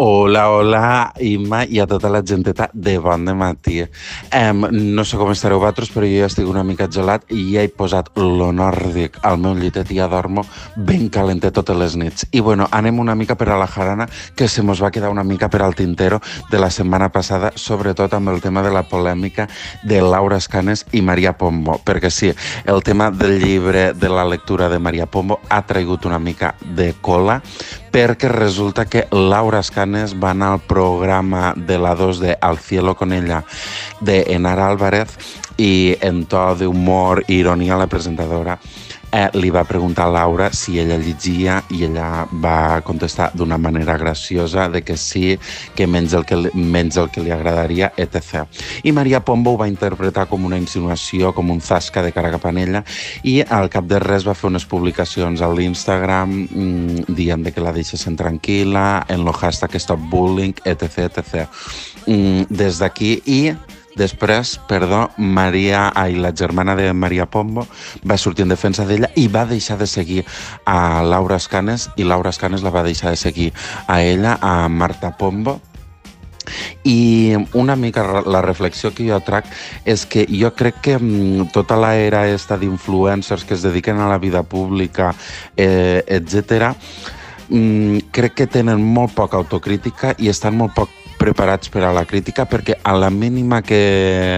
Hola, hola, Imma, i a tota la genteta de bon dematí. No sé com estareu vosaltres, però jo ja estic una mica gelat i ja he posat lo nòrdic al meu llitet i ja dormo ben calentet totes les nits. I bueno, anem una mica per a la jarana, que se mos va quedar una mica per al tintero de la setmana passada, sobretot amb el tema de la polèmica de Laura Escanes i Maria Pombo, perquè sí, el tema del llibre de la lectura de Maria Pombo ha traigut una mica de cola, perquè resulta que Laura Escanes va anar al programa de la 2 de Al cielo con ella de Enara Álvarez i en to d'humor i ironia la presentadora li va preguntar a Laura si ella llegia i ella va contestar d'una manera graciosa de que sí, que menys el que li agradaria, etc. I Maria Pombo ho va interpretar com una insinuació, com un zasca de cara cap a ella, i al cap de res va fer unes publicacions a l'Instagram dient que la deixessin tranquil·la, en lo hashtag Stop Bullying, etc. etc. Des d'aquí després, la germana de Maria Pombo va sortir en defensa d'ella i va deixar de seguir a Laura Escanes i Laura Escanes la va deixar de seguir a ella, a Marta Pombo. I una mica la reflexió que jo trac és que jo crec que tota l'era esta d'influencers que es dediquen a la vida pública, etc., crec que tenen molt poca autocrítica i estan molt poc preparats per a la crítica, perquè a la mínima que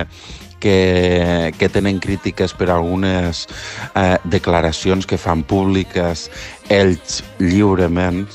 tenen crítiques per algunes declaracions que fan públiques ells lliurement,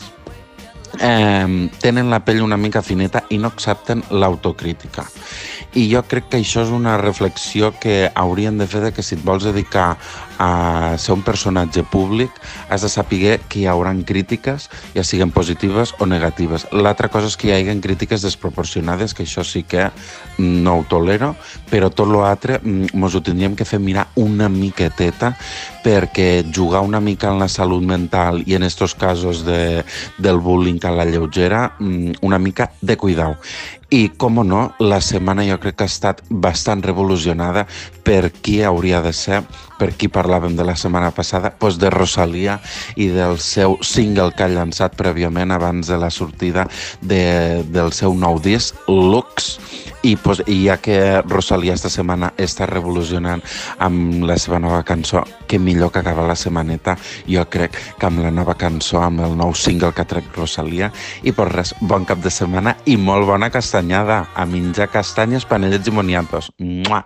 tenen la pell una mica fineta i no accepten l'autocrítica. I jo crec que això és una reflexió que haurien de fer, de que si et vols dedicar a ser un personatge públic has de saber que hi haurà crítiques, ja siguin positives o negatives. L'altra cosa és que hi hagi crítiques desproporcionades, que això sí que no ho tolero, però tot l'altre mos ho tindríem que fer mirar una miqueteta, perquè jugar una mica en la salut mental i en estos casos del bullying a la lleugera, una mica de cuidau. I, com no, la setmana jo crec que ha estat bastant revolucionada per qui hauria de ser, per qui parlàvem de la setmana passada, doncs de Rosalía i del seu single que ha llançat prèviament abans de la sortida del seu nou disc, Lux. I ja que Rosalía esta setmana està revolucionant amb la seva nova cançó, que millor que acabar la setmaneta, jo crec que amb la nova cançó, amb el nou single que ha tret Rosalía. I per res, bon cap de setmana i molt bona castanyada, a menjar castanyes, panellets i moniatos. Mua!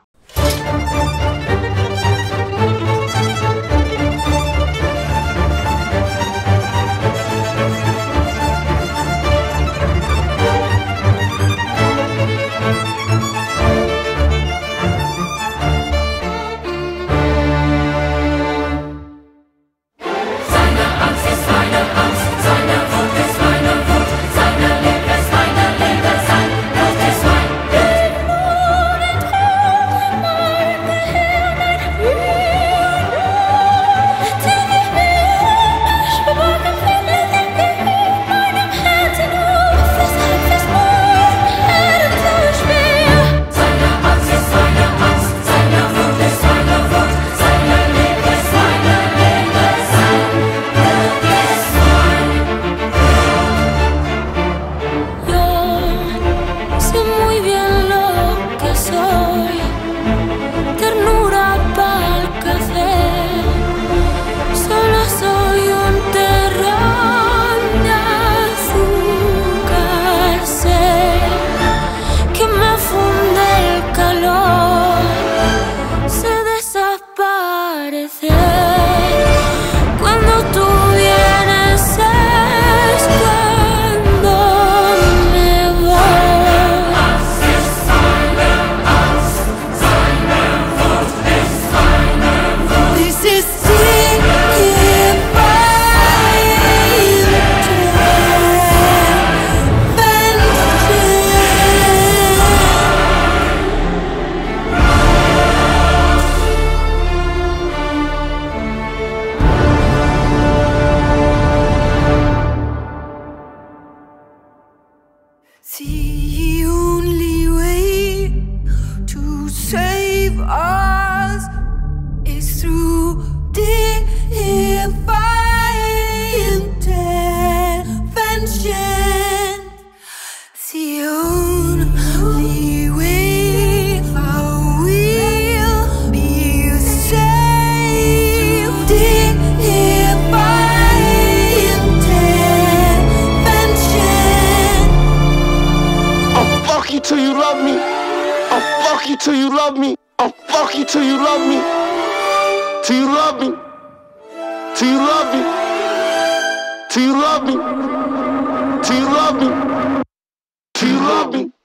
fuck you till you love me. I'll fuck you till you love me. Till you love me. Till you love me. Till you love me. Till you love me. Till you love me.